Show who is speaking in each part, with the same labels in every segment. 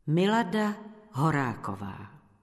Speaker 1: Milada Horáková.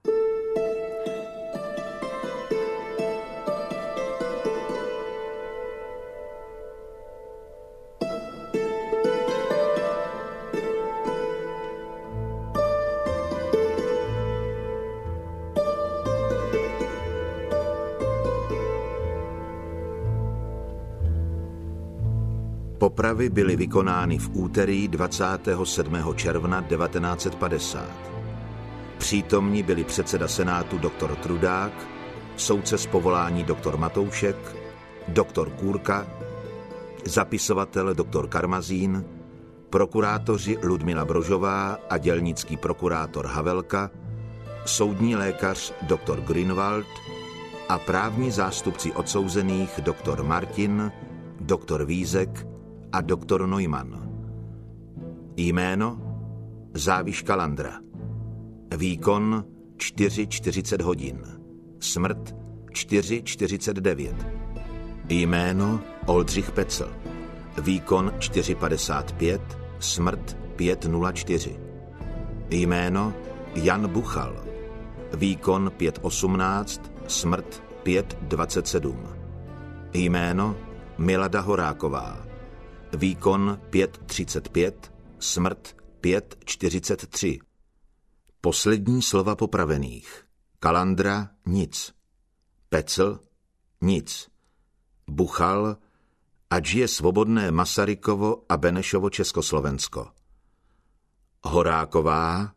Speaker 2: Popravy byly vykonány v úterý 27. června 1950. Přítomní byli předseda Senátu doktor Trudák, soudce z povolání doktor Matoušek, doktor Kůrka, zapisovatel doktor Karmazín, prokurátoři Ludmila Brožová a dělnický prokurátor Havelka, soudní lékař doktor Grünwald a právní zástupci odsouzených doktor Martin, doktor Vízek a doktor Neumann. Jméno Záviška Landra. Výkon 4:40 hodin. Smrt 4:49. Jméno Oldřich Pecl. Výkon 4:55. Smrt 5:04. Jméno Jan Buchal. Výkon 5:18. Smrt 5:27. Jméno Milada Horáková. Výkon 5:35, smrt 5:43. Poslední slova popravených. Kalandra nic. Pecl nic. Buchal, ať žije svobodné Masarykovo a Benešovo Československo. Horáková.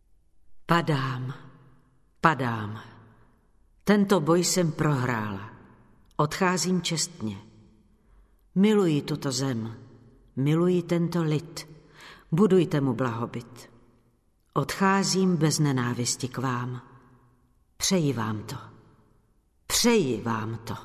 Speaker 1: Padám. Tento boj jsem prohrála. Odcházím čestně. Miluji tuto zem. Miluji tento lid, budujte mu blahobyt. Odcházím bez nenávisti k vám. Přeji vám to.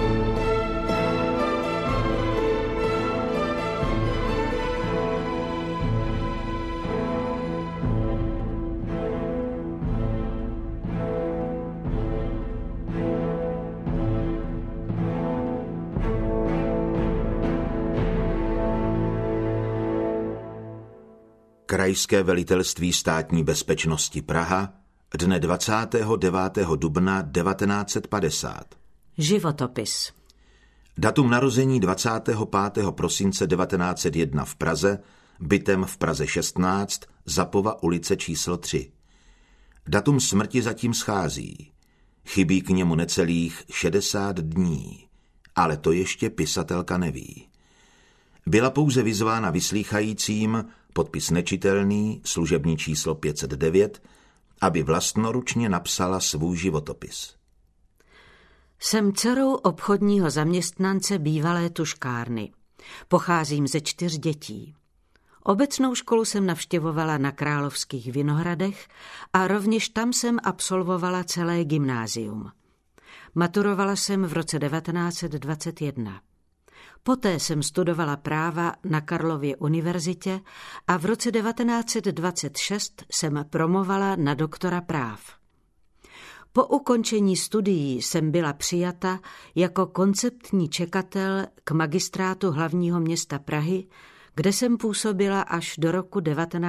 Speaker 2: Krajské velitelství státní bezpečnosti Praha dne 29. dubna 1950.
Speaker 1: Životopis.
Speaker 2: Datum narození 25. prosince 1901 v Praze, bytem v Praze 16, Zapova ulice číslo 3. Datum smrti zatím schází. Chybí k němu necelých 60 dní, ale to ještě pisatelka neví. Byla pouze vyzvána vyslýchajícím, podpis nečitelný, služební číslo 509, aby vlastnoručně napsala svůj životopis.
Speaker 1: Jsem dcerou obchodního zaměstnance bývalé tuškárny. Pocházím ze 4 dětí. Obecnou školu jsem navštěvovala na Královských Vinohradech a rovněž tam jsem absolvovala celé gymnázium. Maturovala jsem v roce 1921. Poté jsem studovala práva na Karlově univerzitě a v roce 1926 jsem promovala na doktora práv. Po ukončení studií jsem byla přijata jako konceptní čekatel k magistrátu hlavního města Prahy, kde jsem působila až do roku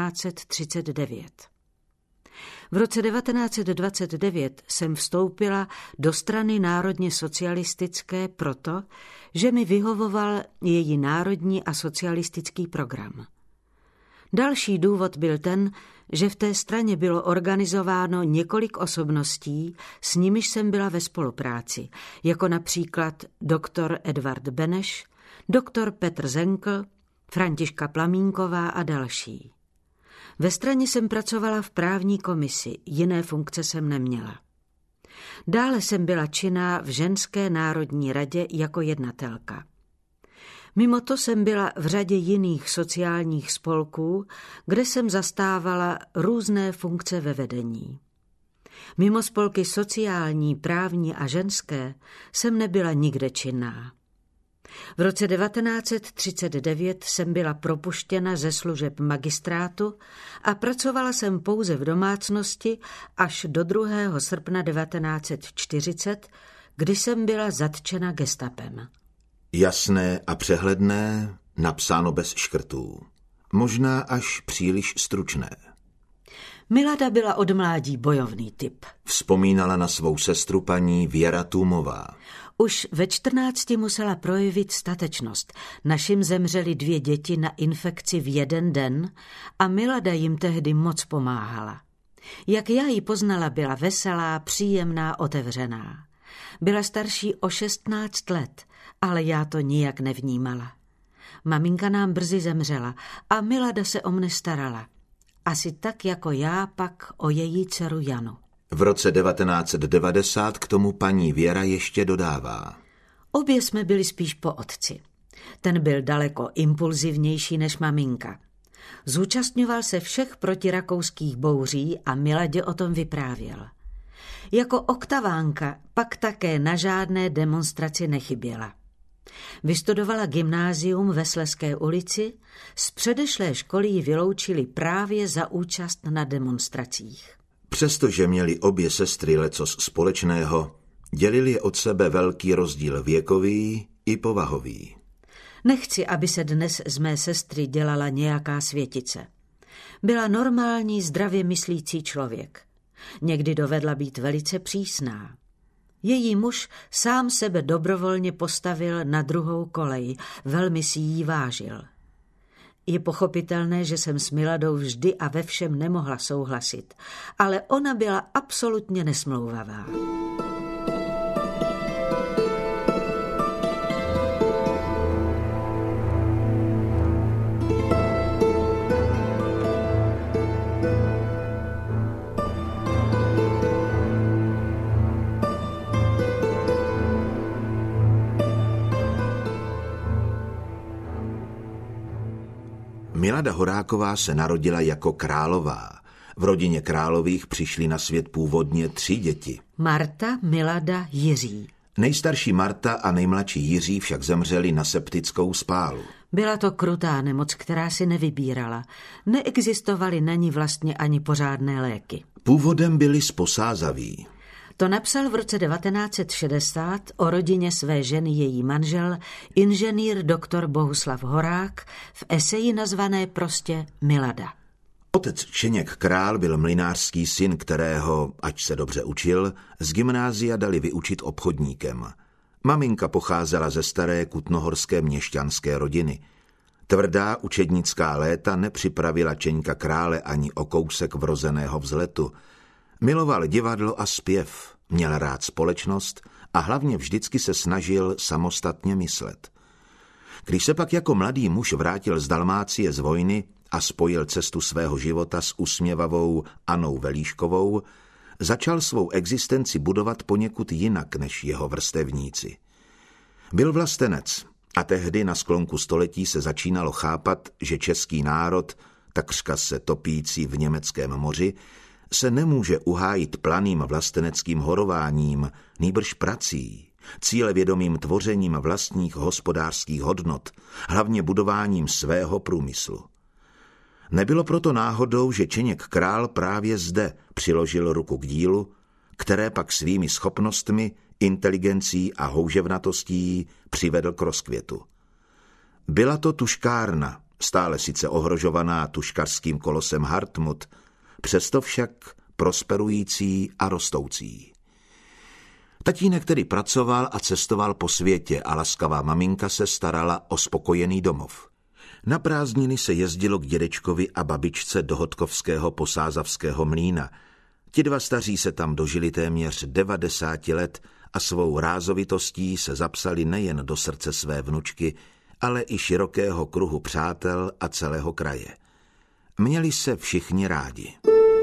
Speaker 1: 1939. V roce 1929 jsem vstoupila do strany národně socialistické proto, že mi vyhovoval její národní a socialistický program. Další důvod byl ten, že v té straně bylo organizováno několik osobností, s nimiž jsem byla ve spolupráci, jako například doktor Edvard Beneš, doktor Petr Zenkl, Františka Plamínková a další. Ve straně jsem pracovala v právní komisi, jiné funkce jsem neměla. Dále jsem byla činná v ženské národní radě jako jednatelka. Mimo to jsem byla v řadě jiných sociálních spolků, kde jsem zastávala různé funkce ve vedení. Mimo spolky sociální, právní a ženské jsem nebyla nikde činná. V roce 1939 jsem byla propuštěna ze služeb magistrátu a pracovala jsem pouze v domácnosti až do 2. srpna 1940, kdy jsem byla zatčena gestapem.
Speaker 2: Jasné a přehledné, napsáno bez škrtů. Možná až příliš stručné.
Speaker 1: Milada byla od mládí bojovný typ.
Speaker 2: Vzpomínala na svou sestru paní Věra Tůmová.
Speaker 1: Už ve 14 musela projevit statečnost. Našim zemřeli 2 děti na infekci v jeden den a Milada jim tehdy moc pomáhala. Jak já ji poznala, byla veselá, příjemná, otevřená. Byla starší o 16 let, ale já to nijak nevnímala. Maminka nám brzy zemřela a Milada se o mne starala. Asi tak jako já pak o její dceru Janu.
Speaker 2: V roce 1990 k tomu paní Věra ještě dodává.
Speaker 1: Obě jsme byli spíš po otci. Ten byl daleko impulzivnější než maminka. Zúčastňoval se všech protirakouských bouří a Miladě o tom vyprávěl. Jako oktavánka pak také na žádné demonstraci nechyběla. Vystudovala gymnázium ve Slezské ulici, z předešlé školy ji vyloučili právě za účast na demonstracích.
Speaker 2: Přestože měly obě sestry lecos společného, dělili je od sebe velký rozdíl věkový i povahový.
Speaker 1: Nechci, aby se dnes z mé sestry dělala nějaká světice. Byla normální, zdravě myslící člověk. Někdy dovedla být velice přísná. Její muž sám sebe dobrovolně postavil na druhou kolej, velmi si jí vážil. Je pochopitelné, že jsem s Miladou vždy a ve všem nemohla souhlasit, ale ona byla absolutně nesmlouvavá.
Speaker 2: Milada Horáková se narodila jako Králová. V rodině Králových přišly na svět původně 3 děti.
Speaker 1: Marta, Milada, Jiří.
Speaker 2: Nejstarší Marta a nejmladší Jiří však zemřeli na septickou spálu.
Speaker 1: Byla to krutá nemoc, která si nevybírala. Neexistovaly na ní vlastně ani pořádné léky.
Speaker 2: Původem byli z Posázaví.
Speaker 1: To napsal v roce 1960 o rodině své ženy její manžel, inženýr doktor Bohuslav Horák, v eseji nazvané prostě Milada.
Speaker 2: Otec Čeněk Král byl mlynářský syn, kterého, ač se dobře učil, z gymnázia dali vyučit obchodníkem. Maminka pocházela ze staré kutnohorské měšťanské rodiny. Tvrdá učednická léta nepřipravila Čeňka Krále ani o kousek vrozeného vzletu. Miloval divadlo a zpěv, měl rád společnost a hlavně vždycky se snažil samostatně myslet. Když se pak jako mladý muž vrátil z Dalmácie z vojny a spojil cestu svého života s usměvavou Annou Velíškovou, začal svou existenci budovat poněkud jinak než jeho vrstevníci. Byl vlastenec a tehdy na sklonku století se začínalo chápat, že český národ, takřka se topící v německém moři, se nemůže uhájit planým vlasteneckým horováním, nýbrž prací, cílevědomým tvořením vlastních hospodářských hodnot, hlavně budováním svého průmyslu. Nebylo proto náhodou, že Čeněk Král právě zde přiložil ruku k dílu, které pak svými schopnostmi, inteligencí a houževnatostí přivedl k rozkvětu. Byla to tuškárna, stále sice ohrožovaná tuškařským kolosem Hartmut, přesto však prosperující a rostoucí. Tatínek tedy pracoval a cestoval po světě a laskavá maminka se starala o spokojený domov. Na prázdniny se jezdilo k dědečkovi a babičce do Hodkovského posázavského mlýna. Ti 2 staří se tam dožili téměř 90 let a svou rázovitostí se zapsali nejen do srdce své vnučky, ale i širokého kruhu přátel a celého kraje. Měli se všichni rádi.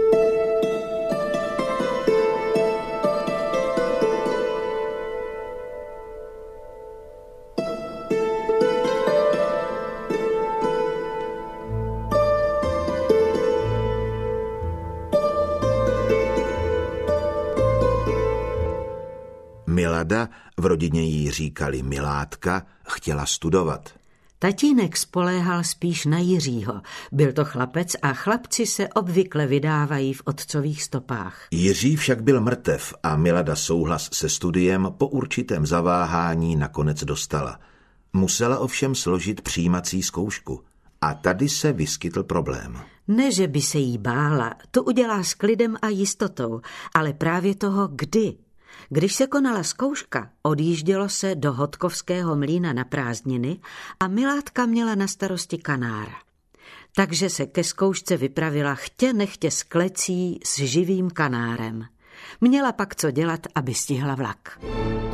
Speaker 2: Milada, v rodině jí říkali Milátka, chtěla studovat.
Speaker 1: Tatínek spoléhal spíš na Jiřího. Byl to chlapec a chlapci se obvykle vydávají v otcových stopách.
Speaker 2: Jiří však byl mrtev a Milada souhlas se studiem po určitém zaváhání nakonec dostala. Musela ovšem složit přijímací zkoušku. A tady se vyskytl problém.
Speaker 1: Ne, že by se jí bála, to udělá s klidem a jistotou, ale právě toho kdy. Když se konala zkouška, odjíždělo se do Hodkovského mlýna na prázdniny a Milátka měla na starosti kanára. Takže se ke zkoušce vypravila chtě nechtě s klecí s živým kanárem. Měla pak co dělat, aby stihla vlak.